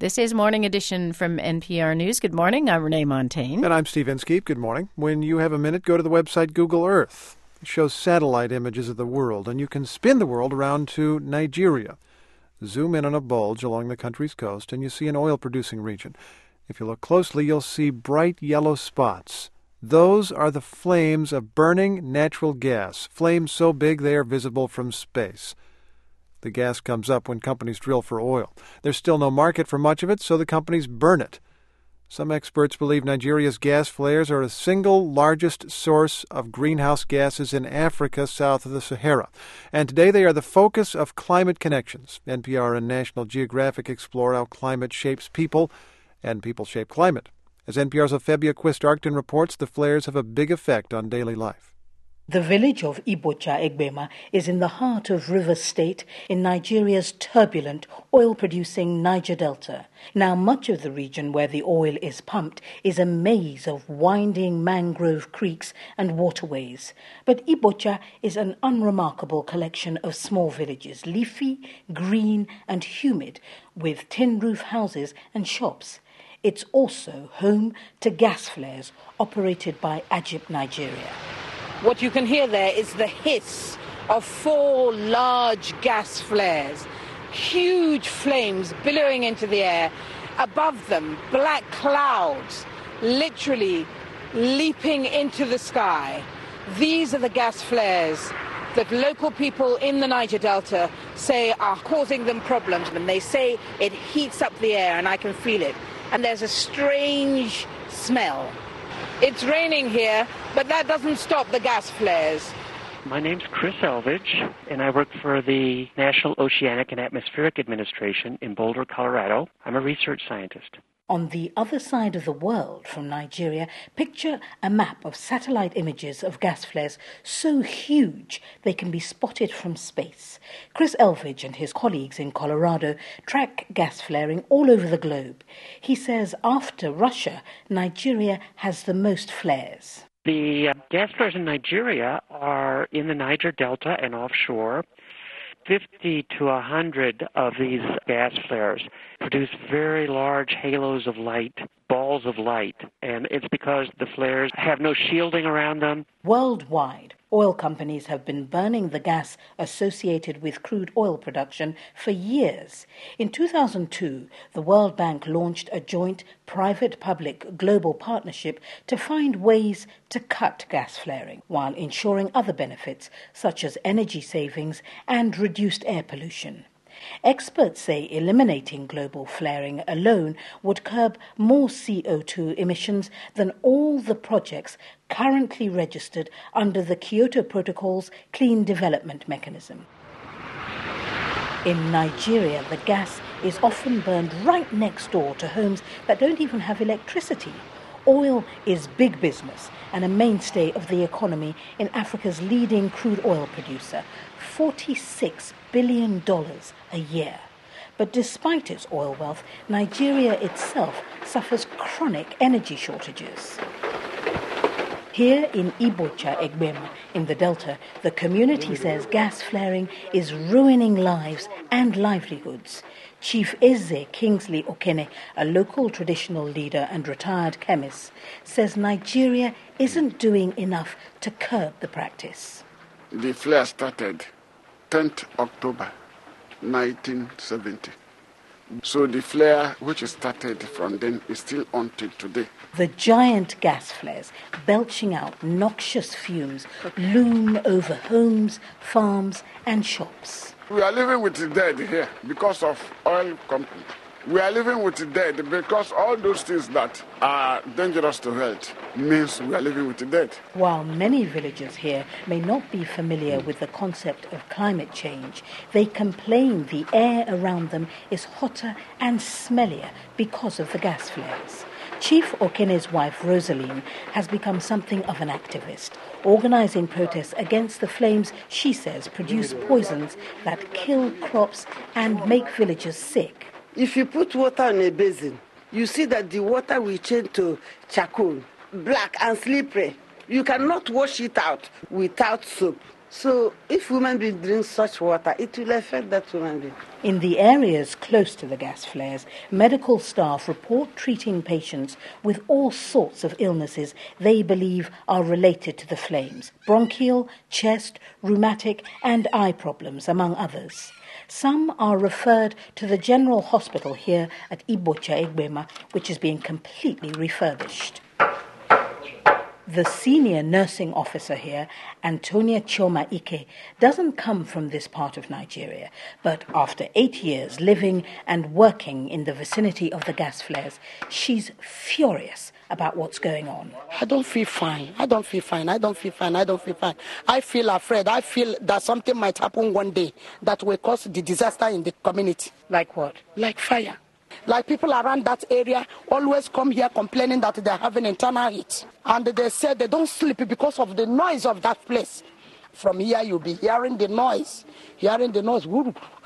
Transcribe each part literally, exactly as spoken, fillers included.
This is Morning Edition from N P R News. Good morning. I'm Renee Montaigne. And I'm Steve Inskeep. Good morning. When you have a minute, go to the website Google Earth. It shows satellite images of the world, and you can spin the world around to Nigeria. Zoom in on a bulge along the country's coast, and you see an oil-producing region. If you look closely, you'll see bright yellow spots. Those are the flames of burning natural gas, flames so big they are visible from space. The gas comes up when companies drill for oil. There's still no market for much of it, so the companies burn it. Some experts believe Nigeria's gas flares are the single largest source of greenhouse gases in Africa south of the Sahara. And today they are the focus of Climate Connections. N P R and National Geographic explore how climate shapes people and people shape climate. As N P R's Ophelia Quist-Arcton reports, the flares have a big effect on daily life. The village of Ibocha Egbema is in the heart of Rivers State in Nigeria's turbulent, oil-producing Niger Delta. Now, much of the region where the oil is pumped is a maze of winding mangrove creeks and waterways. But Ibocha is an unremarkable collection of small villages, leafy, green and humid, with tin-roof houses and shops. It's also home to gas flares operated by Agip Nigeria. What you can hear there is the hiss of four large gas flares, huge flames billowing into the air. Above them, black clouds literally leaping into the sky. These are the gas flares that local people in the Niger Delta say are causing them problems. And they say it heats up the air, and I can feel it. And there's a strange smell. It's raining here, but that doesn't stop the gas flares. My name's Chris Elvidge, and I work for the National Oceanic and Atmospheric Administration in Boulder, Colorado. I'm a research scientist. On the other side of the world from Nigeria, picture a map of satellite images of gas flares so huge they can be spotted from space. Chris Elvidge and his colleagues in Colorado track gas flaring all over the globe. He says after Russia, Nigeria has the most flares. The uh, gas flares in Nigeria are in the Niger Delta and offshore. fifty to one hundred of these gas flares produce very large halos of light, balls of light, and it's because the flares have no shielding around them. Worldwide, oil companies have been burning the gas associated with crude oil production for years. In two thousand two, the World Bank launched a joint private-public global partnership to find ways to cut gas flaring while ensuring other benefits such as energy savings and reduced air pollution. Experts say eliminating global flaring alone would curb more C O two emissions than all the projects currently registered under the Kyoto Protocol's Clean Development Mechanism. In Nigeria, the gas is often burned right next door to homes that don't even have electricity. Oil is big business and a mainstay of the economy in Africa's leading crude oil producer, forty-six billion dollars a year. But despite its oil wealth, Nigeria itself suffers chronic energy shortages. Here in Ibocha Egbema, in the Delta, the community says gas flaring is ruining lives and livelihoods. Chief Eze Kingsley Okene, a local traditional leader and retired chemist, says Nigeria isn't doing enough to curb the practice. The flare started tenth of October nineteen seventy. So the flare which started from then is still on till today. The giant gas flares, belching out noxious fumes, loom over homes, farms and shops. We are living with the dead here because of oil company. We are living with the dead because all those things that are dangerous to health means we are living with the dead. While many villagers here may not be familiar with the concept of climate change, they complain the air around them is hotter and smellier because of the gas flares. Chief Okene's wife, Rosaline, has become something of an activist, organizing protests against the flames she says produce poisons that kill crops and make villagers sick. If you put water in a basin, you see that the water will change to charcoal, black and slippery. You cannot wash it out without soap. So if women being drink such water, it will affect that woman being. In the areas close to the gas flares, medical staff report treating patients with all sorts of illnesses they believe are related to the flames: bronchial, chest, rheumatic and eye problems, among others. Some are referred to the General Hospital here at Ibocha Egbema, which is being completely refurbished. The senior nursing officer here, Antonia Choma Ike, doesn't come from this part of Nigeria, but after eight years living and working in the vicinity of the gas flares, she's furious about what's going on. I don't feel fine. I don't feel fine. I don't feel fine. I don't feel fine. I feel afraid. I feel that something might happen one day that will cause the disaster in the community. Like what? Like fire. Like people around that area always come here complaining that they're having internal heat. And they say they don't sleep because of the noise of that place. From here you'll be hearing the noise, hearing the noise,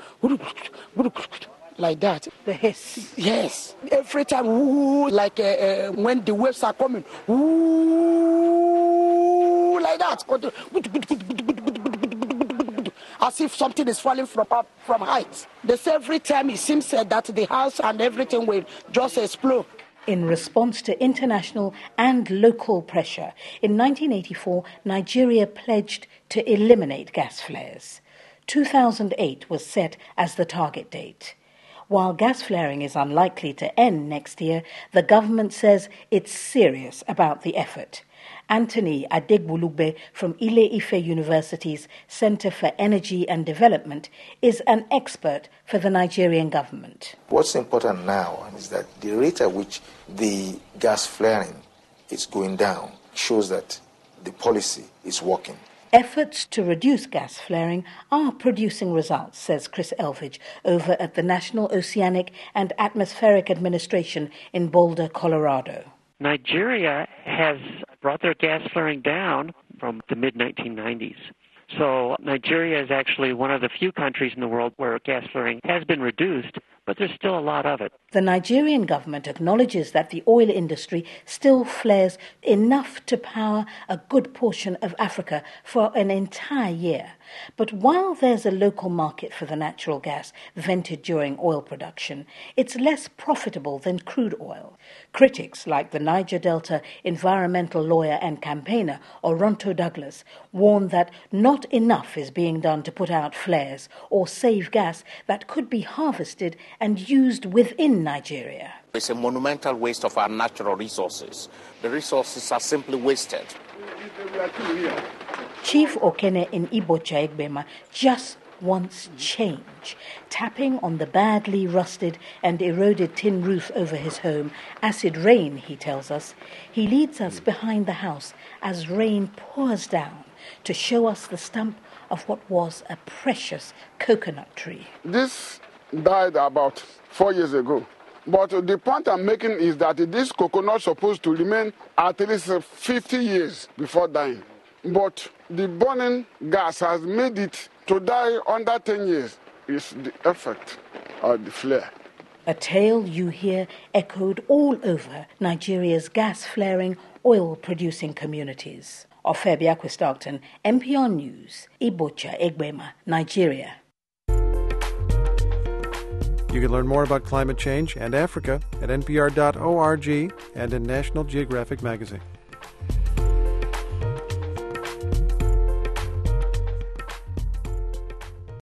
like that. The hiss. Yes. Every time, woo, like uh, uh, when the waves are coming, woo, like that. As if something is falling from up, from heights. They say every time it seems uh, that the house and everything will just explode. In response to international and local pressure, in nineteen eighty-four, Nigeria pledged to eliminate gas flares. two thousand eight was set as the target date. While gas flaring is unlikely to end next year, the government says it's serious about the effort. Anthony Adegbulugbe from Ile-Ife University's Center for Energy and Development is an expert for the Nigerian government. What's important now is that the rate at which the gas flaring is going down shows that the policy is working. Efforts to reduce gas flaring are producing results, says Chris Elvidge over at the National Oceanic and Atmospheric Administration in Boulder, Colorado. Nigeria has brought their gas flaring down from the mid nineteen nineties. So Nigeria is actually one of the few countries in the world where gas flaring has been reduced, but there's still a lot of it. The Nigerian government acknowledges that the oil industry still flares enough to power a good portion of Africa for an entire year. But while there's a local market for the natural gas vented during oil production, it's less profitable than crude oil. Critics like the Niger Delta environmental lawyer and campaigner Oronto Douglas warn that not enough is being done to put out flares or save gas that could be harvested and used within Nigeria. It's a monumental waste of our natural resources. The resources are simply wasted. Chief Okene in Ibocha Egbema just wants change. Tapping on the badly rusted and eroded tin roof over his home, acid rain, he tells us, he leads us behind the house as rain pours down to show us the stump of what was a precious coconut tree. This died about four years ago. But the point I'm making is that this coconut is supposed to remain at least fifty years before dying. But the burning gas has made it to die under ten years. It's the effect of the flare. A tale you hear echoed all over Nigeria's gas-flaring, oil-producing communities. Ofebia Stockton, N P R News, Ibocha Egbema, Nigeria. You can learn more about climate change and Africa at N P R dot org and in National Geographic magazine.